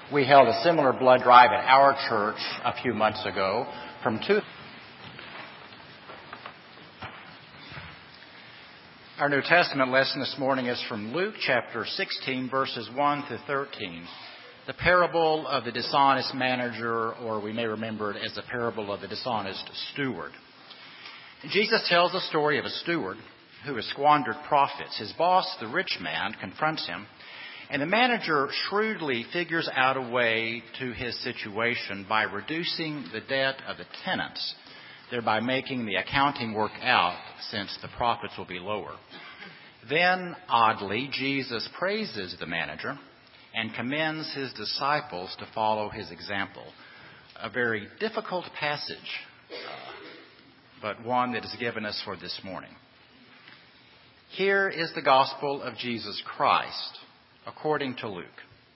We held a similar blood drive at our church a few months ago from two. Our New Testament lesson this morning is from Luke chapter 16, verses 1 to 13. The parable of the dishonest manager, or we may remember it as the parable of the dishonest steward. Jesus tells the story of a steward who has squandered profits. His boss, the rich man, confronts him, and the manager shrewdly figures out a way to his situation by reducing the debt of the tenants, thereby making the accounting work out since the profits will be lower. Then, oddly, Jesus praises the manager and commends his disciples to follow his example. A very difficult passage, but one that is given us for this morning. Here is the gospel of Jesus Christ, according to Luke.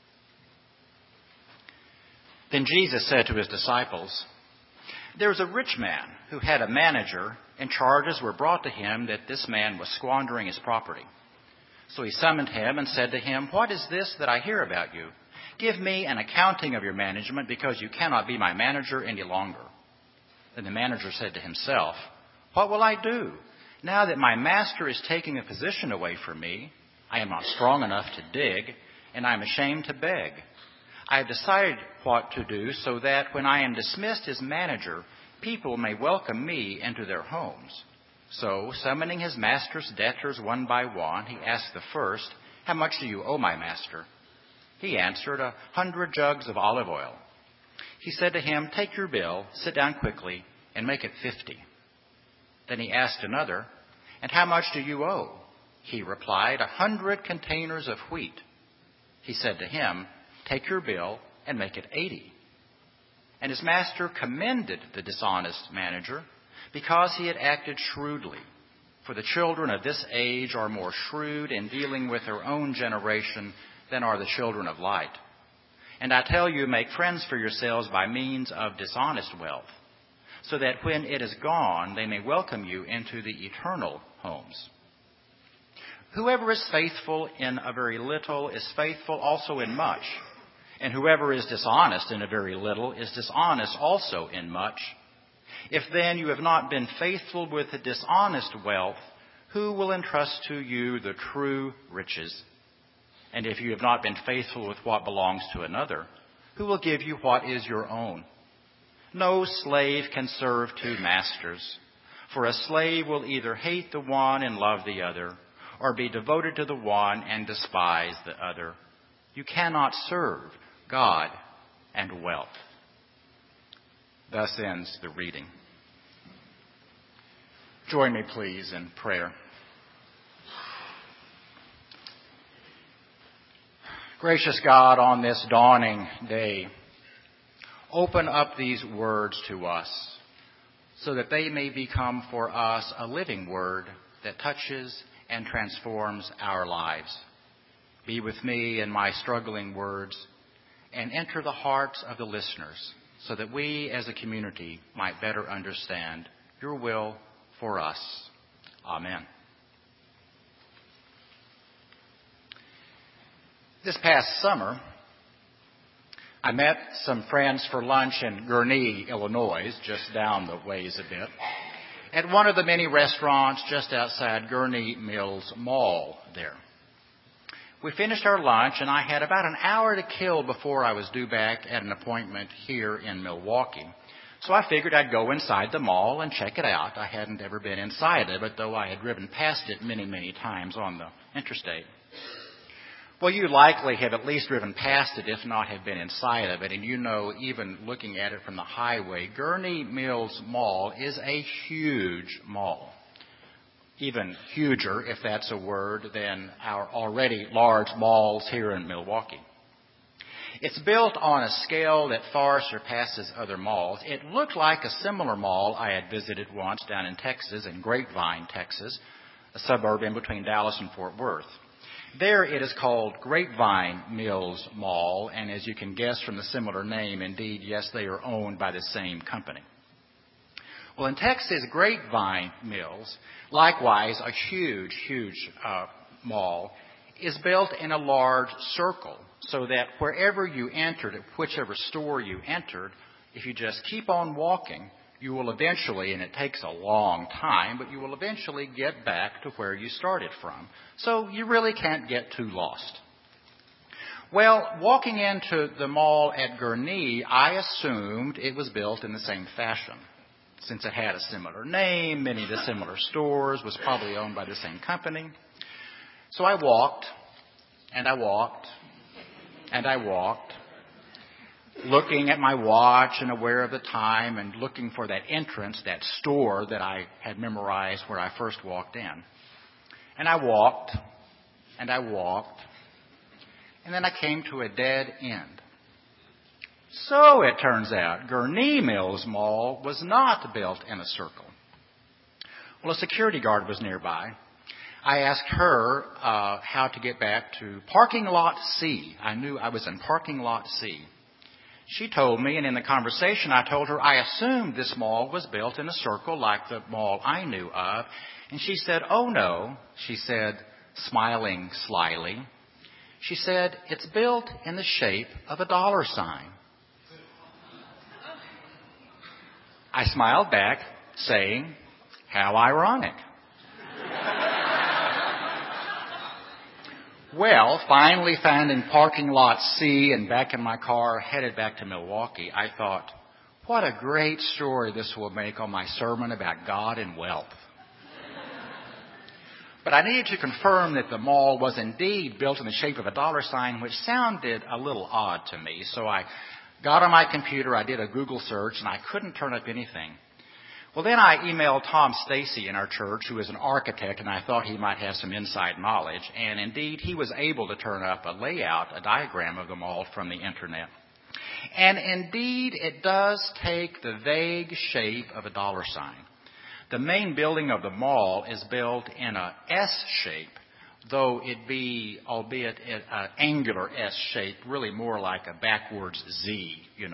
Then Jesus said to his disciples, "There was a rich man who had a manager, and charges were brought to him that this man was squandering his property. So he summoned him and said to him, 'What is this that I hear about you? Give me an accounting of your management, because you cannot be my manager any longer.' Then the manager said to himself, 'What will I do? Now that my master is taking a position away from me, I am not strong enough to dig, and I am ashamed to beg. I have decided what to do so that when I am dismissed as manager, people may welcome me into their homes.' So, summoning his master's debtors one by one, he asked the first, 'How much do you owe my master?' He answered, 100 jugs of olive oil.' He said to him, 'Take your bill, sit down quickly, and make it 50. Then he asked another, 'And how much do you owe?' He replied, 100 containers of wheat.' He said to him, 'Take your bill and make it 80. And his master commended the dishonest manager because he had acted shrewdly. For the children of this age are more shrewd in dealing with their own generation than are the children of light. And I tell you, make friends for yourselves by means of dishonest wealth, so that when it is gone, they may welcome you into the eternal homes. Whoever is faithful in a very little is faithful also in much, and whoever is dishonest in a very little is dishonest also in much. If then you have not been faithful with the dishonest wealth, who will entrust to you the true riches? And if you have not been faithful with what belongs to another, who will give you what is your own? No slave can serve two masters, for a slave will either hate the one and love the other, or be devoted to the one and despise the other. You cannot serve God and wealth." Thus ends the reading. Join me, please, in prayer. Gracious God, on this dawning day, open up these words to us so that they may become for us a living word that touches and transforms our lives. Be with me in my struggling words and enter the hearts of the listeners so that we as a community might better understand your will for us. Amen. This past summer, I met some friends for lunch in Gurnee, Illinois, just down the ways a bit, at one of the many restaurants just outside Gurnee Mills Mall there. We finished our lunch, and I had about an hour to kill before I was due back at an appointment here in Milwaukee. So I figured I'd go inside the mall and check it out. I hadn't ever been inside of it, though I had driven past it many, many times on the interstate. Well, you likely have at least driven past it, if not have been inside of it. And you know, even looking at it from the highway, Gurnee Mills Mall is a huge mall. Even huger, if that's a word, than our already large malls here in Milwaukee. It's built on a scale that far surpasses other malls. It looked like a similar mall I had visited once down in Texas, in Grapevine, Texas, a suburb in between Dallas and Fort Worth. There it is called Grapevine Mills Mall, and as you can guess from the similar name, indeed, yes, they are owned by the same company. Well, in Texas, Grapevine Mills, likewise a huge mall, is built in a large circle so that wherever you entered, at whichever store you entered, if you just keep on walking, you will eventually, and it takes a long time, but you will eventually get back to where you started from. So you really can't get too lost. Well, walking into the mall at Gurnee, I assumed it was built in the same fashion. Since it had a similar name, many of the similar stores, was probably owned by the same company. So I walked, and I walked, and I walked, looking at my watch and aware of the time and looking for that entrance, that store that I had memorized where I first walked in. And I walked, and I walked, and then I came to a dead end. So it turns out Gurnee Mills Mall was not built in a circle. Well, a security guard was nearby. I asked her how to get back to parking lot C. I knew I was in parking lot C. She told me, and in the conversation I told her I assumed this mall was built in a circle like the mall I knew of. And she said, "Oh no," she said, smiling slyly. She said, "It's built in the shape of a dollar sign." I smiled back, saying, "How ironic." Well, finally finding parking lot C and back in my car, headed back to Milwaukee, I thought, what a great story this will make on my sermon about God and wealth. But I needed to confirm that the mall was indeed built in the shape of a dollar sign, which sounded a little odd to me. So I got on my computer, I did a Google search, and I couldn't turn up anything. Well, then I emailed Tom Stacy in our church, who is an architect, and I thought he might have some inside knowledge. And indeed, he was able to turn up a layout, a diagram of the mall from the internet. And indeed, it does take the vague shape of a dollar sign. The main building of the mall is built in a S shape, though it be, albeit an angular S shape, really more like a backwards Z,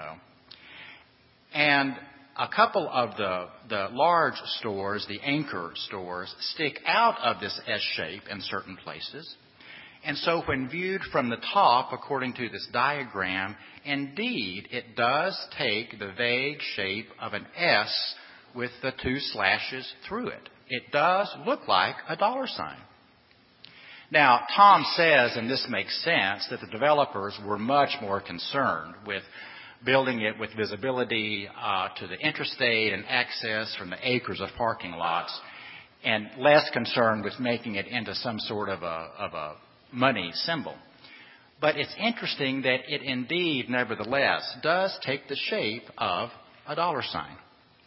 And a couple of the large stores, the anchor stores, stick out of this S shape in certain places. And so when viewed from the top, according to this diagram, indeed, it does take the vague shape of an S with the two slashes through it. It does look like a dollar sign. Now, Tom says, and this makes sense, that the developers were much more concerned with building it with visibility to the interstate and access from the acres of parking lots, and less concerned with making it into some sort of a money symbol. But it's interesting that it indeed, nevertheless, does take the shape of a dollar sign.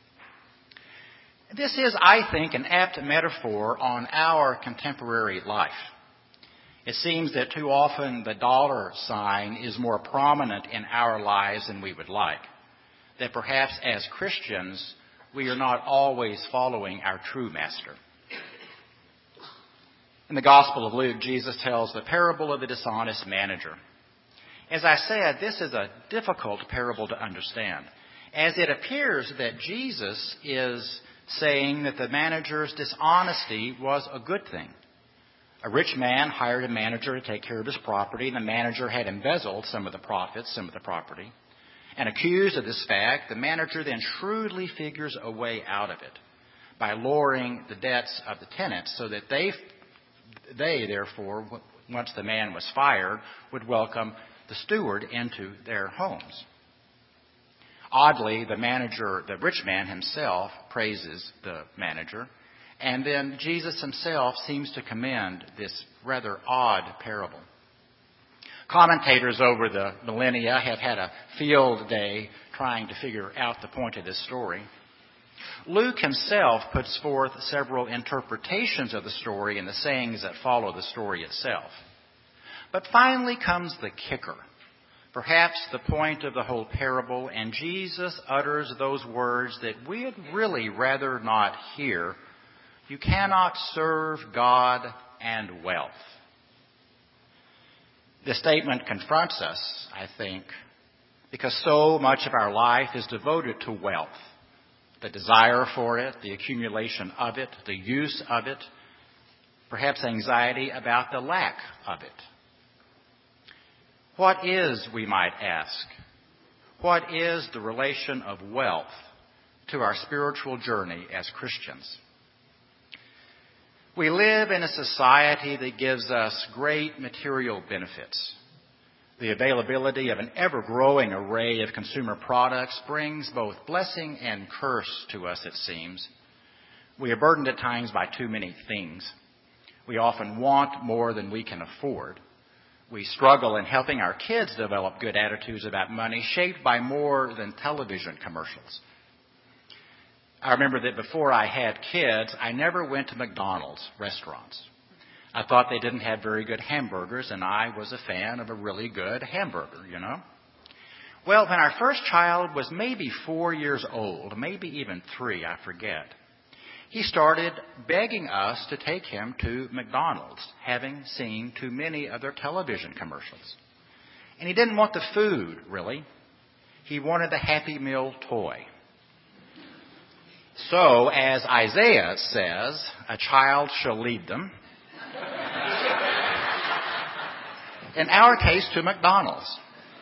This is, I think, an apt metaphor on our contemporary life. It seems that too often the dollar sign is more prominent in our lives than we would like. That perhaps as Christians, we are not always following our true master. In the Gospel of Luke, Jesus tells the parable of the dishonest manager. As I said, this is a difficult parable to understand, as it appears that Jesus is saying that the manager's dishonesty was a good thing. A rich man hired a manager to take care of his property, and the manager had embezzled some of the profits, some of the property. And accused of this fact, the manager then shrewdly figures a way out of it by lowering the debts of the tenants so that they therefore, once the man was fired, would welcome the steward into their homes. Oddly, the rich man himself praises the manager. And then Jesus himself seems to commend this rather odd parable. Commentators over the millennia have had a field day trying to figure out the point of this story. Luke himself puts forth several interpretations of the story and the sayings that follow the story itself. But finally comes the kicker, perhaps the point of the whole parable, and Jesus utters those words that we'd really rather not hear. You cannot serve God and wealth. This statement confronts us, I think, because so much of our life is devoted to wealth. The desire for it, the accumulation of it, the use of it. perhaps anxiety about the lack of it. What is, we might ask, what is the relation of wealth to our spiritual journey as Christians? We live in a society that gives us great material benefits. The availability of an ever-growing array of consumer products brings both blessing and curse to us, it seems. We are burdened at times by too many things. We often want more than we can afford. We struggle in helping our kids develop good attitudes about money, shaped by more than television commercials. I remember that before I had kids, I never went to McDonald's restaurants. I thought they didn't have very good hamburgers, and I was a fan of a really good hamburger, you know. Well, when our first child was maybe 4 years old, maybe even 3, I forget, he started begging us to take him to McDonald's, having seen too many of their television commercials. And he didn't want the food, really. He wanted the Happy Meal toy. So, as Isaiah says, a child shall lead them. In our case, to McDonald's.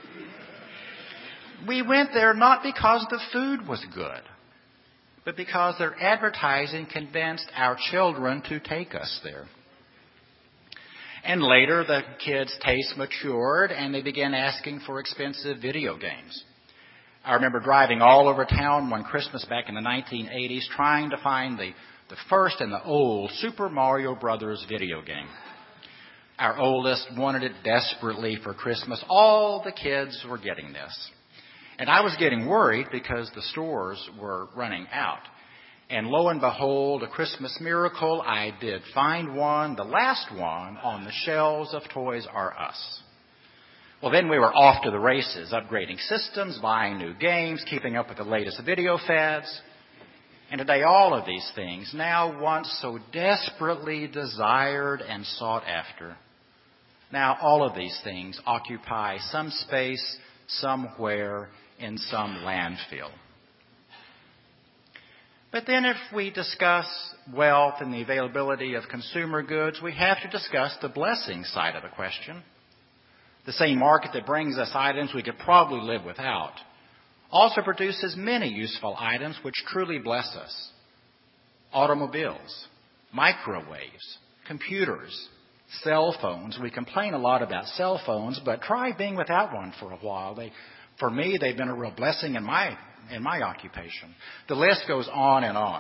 We went there not because the food was good, but because their advertising convinced our children to take us there. And later, the kids' tastes matured, and they began asking for expensive video games. I remember driving all over town one Christmas back in the 1980s, trying to find the first and the old Super Mario Brothers video game. Our oldest wanted it desperately for Christmas. All the kids were getting this. And I was getting worried because the stores were running out. And lo and behold, a Christmas miracle, I did find one, the last one, on the shelves of Toys R Us. Well, then we were off to the races, upgrading systems, buying new games, keeping up with the latest video fads. And today, all of these things, now once so desperately desired and sought after, now all of these things occupy some space somewhere in some landfill. But then if we discuss wealth and the availability of consumer goods, we have to discuss the blessing side of the question. The same market that brings us items we could probably live without also produces many useful items which truly bless us. Automobiles, microwaves, computers, cell phones. We complain a lot about cell phones, but try being without one for a while. For me, they've been a real blessing in my occupation. The list goes on and on.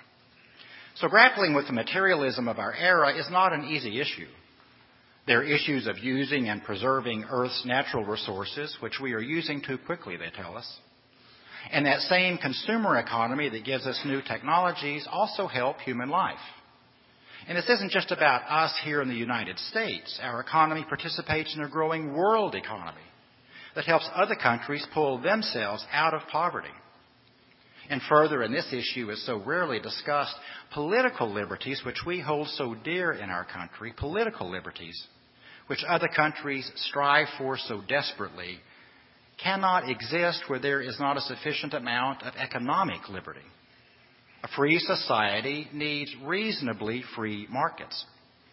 So grappling with the materialism of our era is not an easy issue. There are issues of using and preserving Earth's natural resources, which we are using too quickly, they tell us. And that same consumer economy that gives us new technologies also help human life. And this isn't just about us here in the United States. Our economy participates in a growing world economy that helps other countries pull themselves out of poverty. And further, and this issue is so rarely discussed, political liberties, which we hold so dear in our country, political liberties, which other countries strive for so desperately, cannot exist where there is not a sufficient amount of economic liberty. A free society needs reasonably free markets.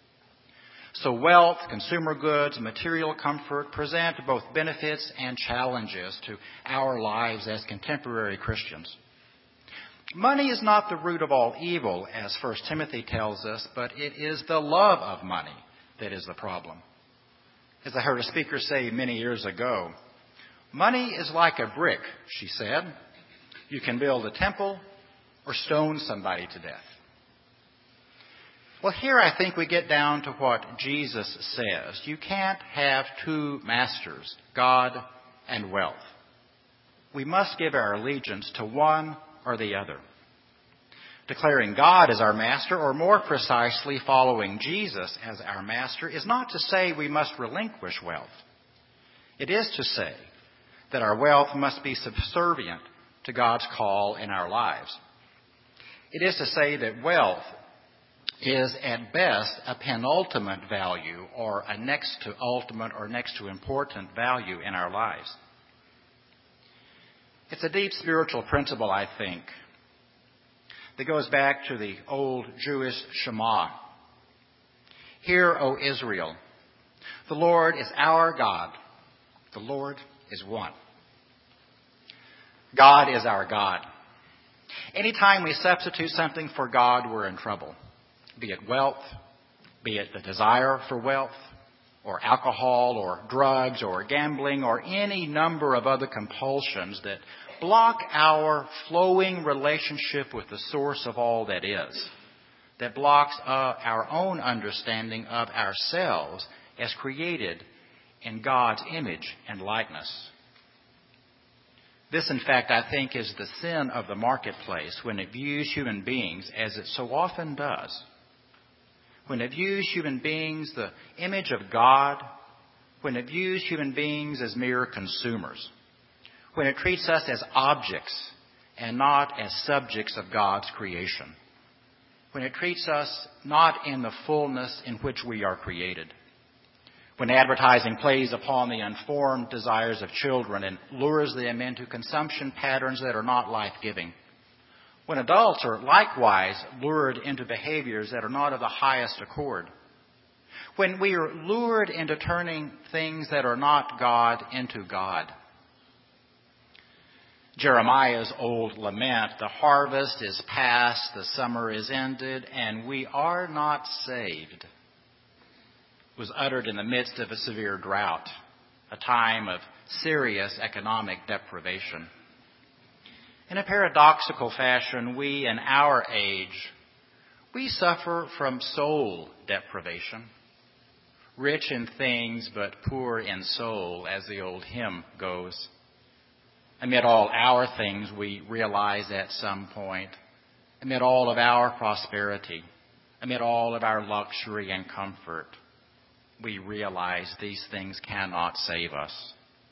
So wealth, consumer goods, material comfort present both benefits and challenges to our lives as contemporary Christians. Money is not the root of all evil, as 1 Timothy tells us, but it is the love of money that is the problem. As I heard a speaker say many years ago, money is like a brick, she said. You can build a temple or stone somebody to death. Well, here I think we get down to what Jesus says. You can't have two masters, God and wealth. We must give our allegiance to one or the other. Declaring God as our master, or more precisely, following Jesus as our master, is not to say we must relinquish wealth. It is to say that our wealth must be subservient to God's call in our lives. It is to say that wealth is at best a penultimate value, or a next to ultimate or next to important value in our lives. It's a deep spiritual principle, I think, that goes back to the old Jewish Shema. Hear, O Israel, the Lord is our God. The Lord is one. God is our God. Anytime we substitute something for God, we're in trouble. Be it wealth, be it the desire for wealth, or alcohol, or drugs, or gambling, or any number of other compulsions that block our flowing relationship with the source of all that is, that blocks our own understanding of ourselves as created in God's image and likeness. This, in fact, I think is the sin of the marketplace when it views human beings, as it so often does. When it views human beings, the image of God, when it views human beings as mere consumers, when it treats us as objects and not as subjects of God's creation, when it treats us not in the fullness in which we are created, when advertising plays upon the unformed desires of children and lures them into consumption patterns that are not life-giving, when adults are likewise lured into behaviors that are not of the highest accord, when we are lured into turning things that are not God into God. Jeremiah's old lament, the harvest is past, the summer is ended, and we are not saved, was uttered in the midst of a severe drought, a time of serious economic deprivation. In a paradoxical fashion, we in our age, we suffer from soul deprivation. Rich in things but poor in soul, as the old hymn goes. Amid all our things, we realize at some point, amid all of our prosperity, amid all of our luxury and comfort, we realize these things cannot save us.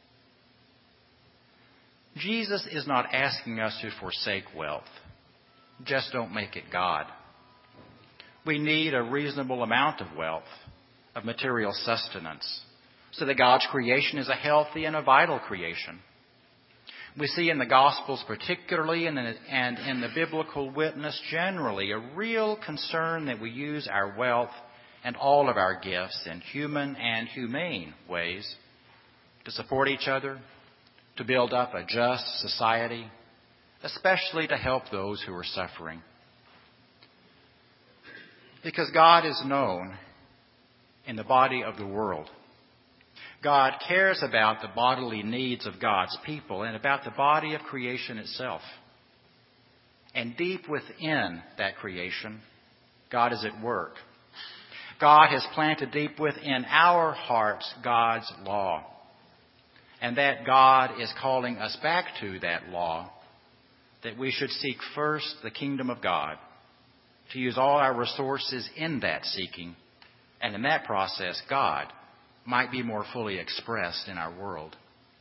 Jesus is not asking us to forsake wealth. Just don't make it God. We need a reasonable amount of wealth, of material sustenance, so that God's creation is a healthy and a vital creation. We see in the Gospels particularly and in the biblical witness generally a real concern that we use our wealth and all of our gifts in human and humane ways to support each other, to build up a just society, especially to help those who are suffering. Because God is known in the body of the world. God cares about the bodily needs of God's people and about the body of creation itself. And deep within that creation, God is at work. God has planted deep within our hearts God's law. And that God is calling us back to that law, that we should seek first the kingdom of God, to use all our resources in that seeking, and in that process, God might be more fully expressed in our world.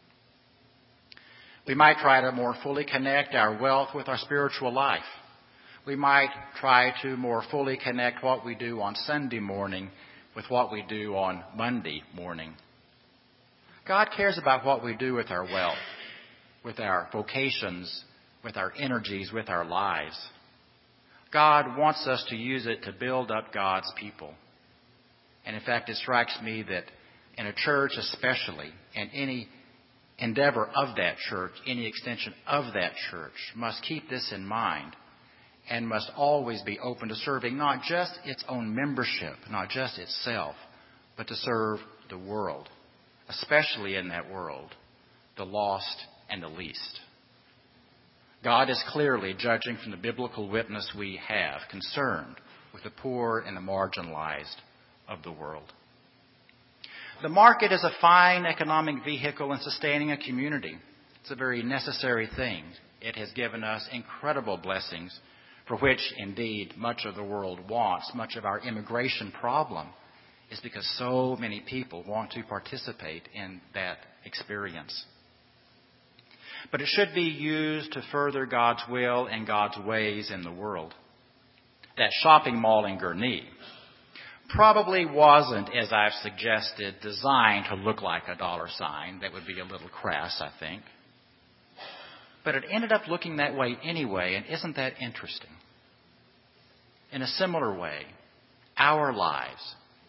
We might try to more fully connect our wealth with our spiritual life. We might try to more fully connect what we do on Sunday morning with what we do on Monday morning. God cares about what we do with our wealth, with our vocations, with our energies, with our lives. God wants us to use it to build up God's people. And in fact, it strikes me that in a church especially, and any endeavor of that church, any extension of that church, must keep this in mind and must always be open to serving not just its own membership, not just itself, but to serve the world, especially in that world, the lost and the least. God is clearly, judging from the biblical witness we have, concerned with the poor and the marginalized of the world. The market is a fine economic vehicle in sustaining a community. It's a very necessary thing. It has given us incredible blessings, for which, indeed, much of the world wants. Much of our immigration problem is because so many people want to participate in that experience. But it should be used to further God's will and God's ways in the world. That shopping mall in Gurnee probably wasn't, as I've suggested, designed to look like a dollar sign. That would be a little crass, I think. But it ended up looking that way anyway, and isn't that interesting? In a similar way, our lives,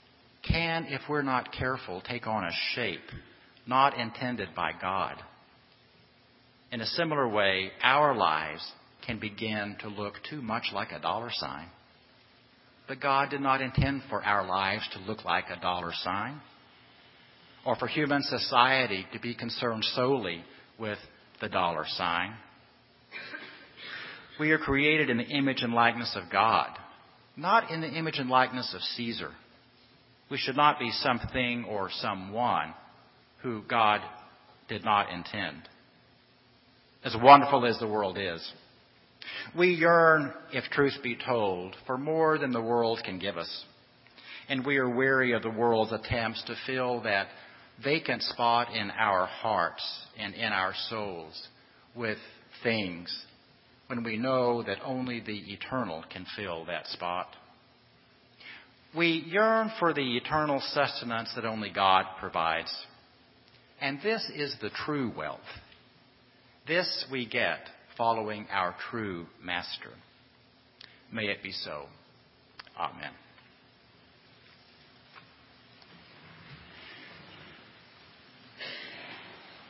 can, if we're not careful, take on a shape not intended by God. In a similar way, our lives can begin to look too much like a dollar sign. But God did not intend for our lives to look like a dollar sign, or for human society to be concerned solely with the dollar sign. We are created in the image and likeness of God, not in the image and likeness of Caesar. We should not be something or someone who God did not intend. As wonderful as the world is, we yearn, if truth be told, for more than the world can give us. And we are weary of the world's attempts to fill that vacant spot in our hearts and in our souls with things, when we know that only the eternal can fill that spot. We yearn for the eternal sustenance that only God provides. And this is the true wealth. This we get following our true Master. May it be so. Amen.